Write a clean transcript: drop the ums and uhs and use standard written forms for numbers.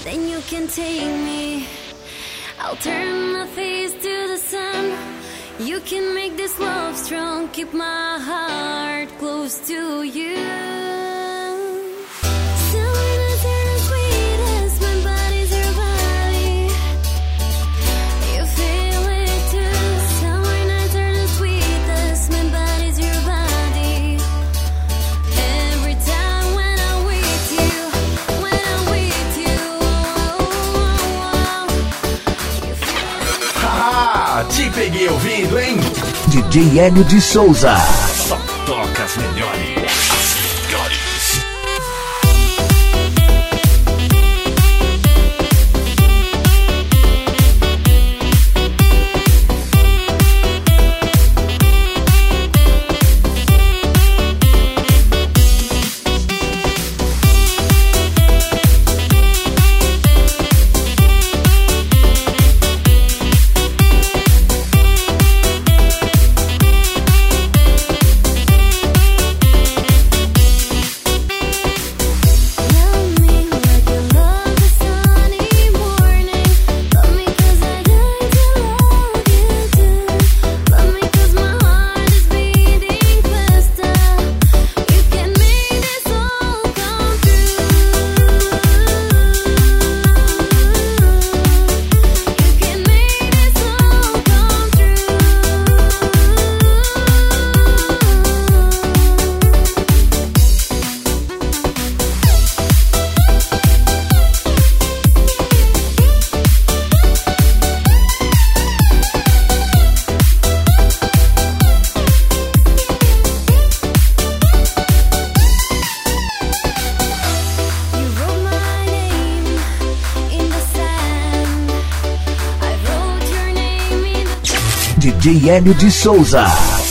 then you can take me. I'll turn my face to the sun. You can make this love strong, keep my heart close to you. Summer nights are the sweetest, my body's your body. You feel it too. Summer nights are the sweetest, my body's your body. Every time when I'm with you, you feel. Ah, te peguei ouvindo, hein? DJ Hélio de Souza. Só toca as melhores. As melhores. DJ Hélio de Souza.